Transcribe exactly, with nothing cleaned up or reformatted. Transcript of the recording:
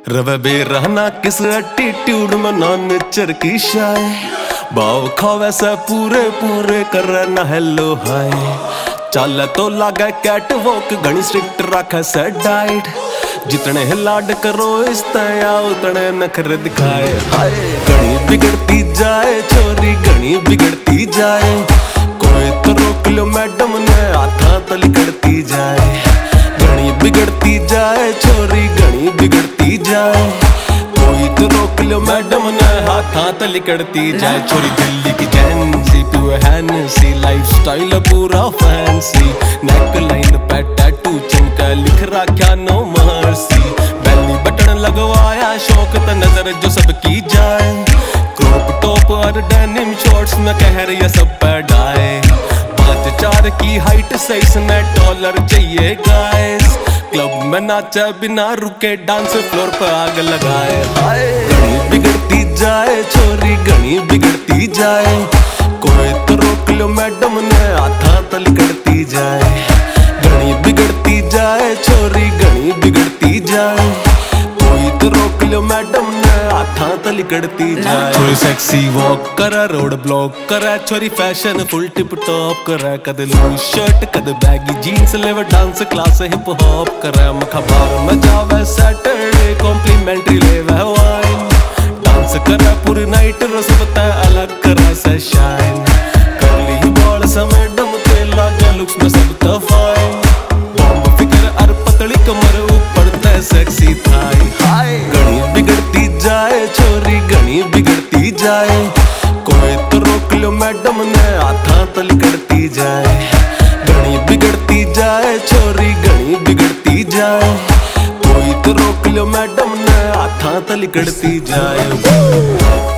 रवे बेरहना किस एटीट्यूड में ना नेचर की शाय भाव खावे से पूरे पूरे करे ना हेलो हाय चल तो लागे कैट वॉक घनी स्ट्रिक्ट रखे से डाइट जितने लाड करो इस तया उतने नखरे दिखाए हाय घनी बिगड़ती जाए छोरी घनी बिगड़ती जाए कोई तो रोक लो मैडम ने हाथा तली करती जाए घनी बिगड़ती जाए छोरी घनी बिगड़ती जाए कोई तो रोक लो मैडम ने हाथा तली करती जाए छोरी दिल्ली की जैनसी प्योर हैनेसी लाइफस्टाइल पूरा फैंसी नेक लाइन पे टैटू चिमका लिख रखा नो मर्सी बेली बटन लगवाया शौक तो नजर जो सबकी जाए क्रॉप टॉप और डेनिम शॉर्ट्स में कह रही सब पे डाए पाँच चार की हाइट साइज में डॉलर चाहिए गाइस क्लब में नाचा बिना रुके डांस फ्लोर पर आग लगाए हाय घनी बिगड़ती जाए छोरी घनी बिगड़ती जाए कोई तो रोक लो मैडम ने हाथा तली करती जाए घनी बिगड़ती जाए छोरी घनी बिगड़ती जाए कोई तो रोक लो मैडम ने हाथा तली करती जाए छोरी सेक्सी वॉक करे रोड ब्लॉक करे छोरी फैशन फुल टिप टॉप करे कद लूज शर्ट कद बैगी जीन्स लेवे डांस क्लास हिप हॉप करे मखबार में जावे सैटरडे कॉम्प्लीमेंट्री लेवे वाइन डांस करे पूरी नाइट रोज बताए अलग करे से शाइन करली बॉल सा मैडम के लागे लुक्स में सब तो फाइन बॉम्ब फिगर और पतली कमर ऊपर ते सेक्सी थाई हाय घनी बिगड़ती जाए छोरी घनी बिगड़ती जाए कोई तो रोक लो मैडम ने हाथा तली करती जाए घनी बिगड़ती जाए छोरी घनी बिगड़ती जाए कोई तो रोक लो मैडम ने हाथा तली करती जाए।